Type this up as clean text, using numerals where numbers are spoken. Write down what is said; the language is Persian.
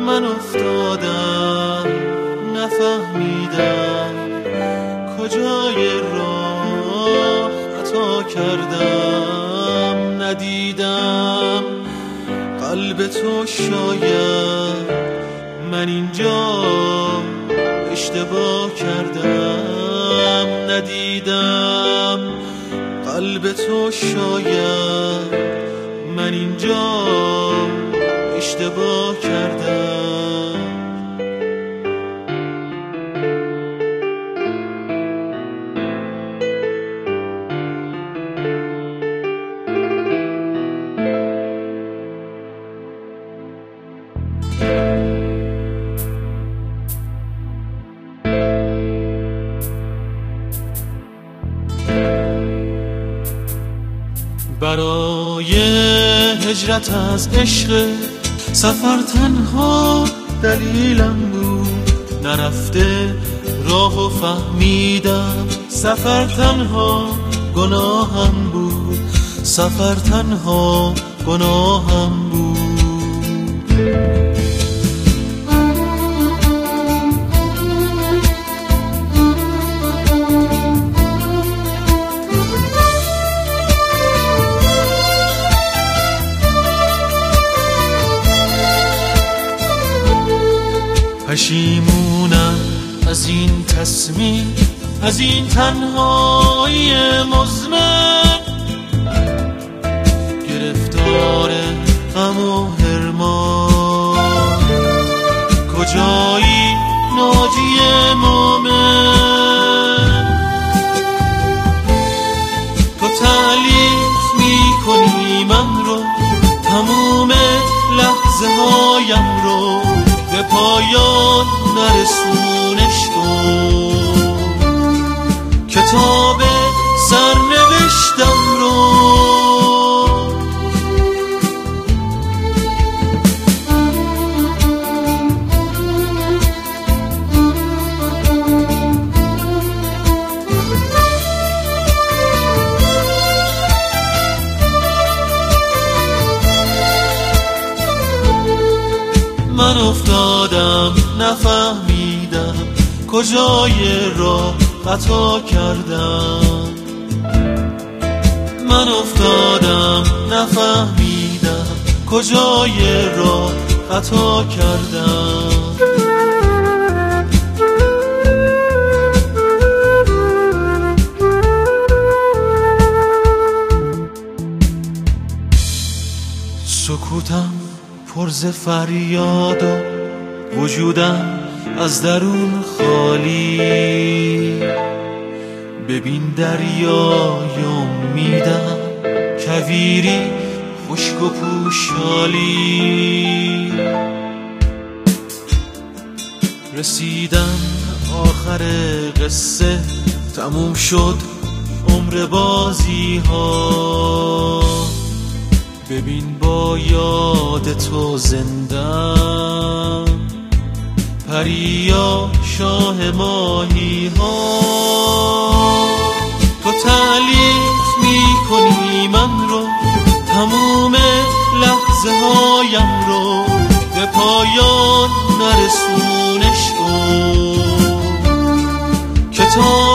من افتادم نفهمیدم کجای راه خطا کردم، ندیدم قلب تو، شاید من اینجا اشتباه کردم، ندیدم قلب تو، شاید من اینجا اشتباه کردم. برای هجرت از عشق سفر تنها دلیلم بود، نرفته راه و فهمیدم سفر تنها گناهم بود، سفر تنها گناهم بود. پشیمونم از این تصمیم، از این تنهایی مزمن، گرفتار غم و حرمان. کجایی ناجی مومن؟ تو تعلیف میکنی من رو، تموم لحظه هایم رو به پایان نرسونش کن، کتاب سرنوشتم رو. من افتادم نفهمیدم کجای راه خطا کردم، من افتادم نفهمیدم کجای راه خطا کردم. سکوتم پر ز فریاد و وجودم از درون خالی، ببین دریای امیدم کویری خشک و پوشالی. رسیدم آخر قصه، تموم شد عمر بازی ها، ببین با یاد تو زندم، پریا شاه ماهی ها. تو تعلیف میکنی من رو، تموم لحظه هایم رو به پایان نرسونش کن، کتاب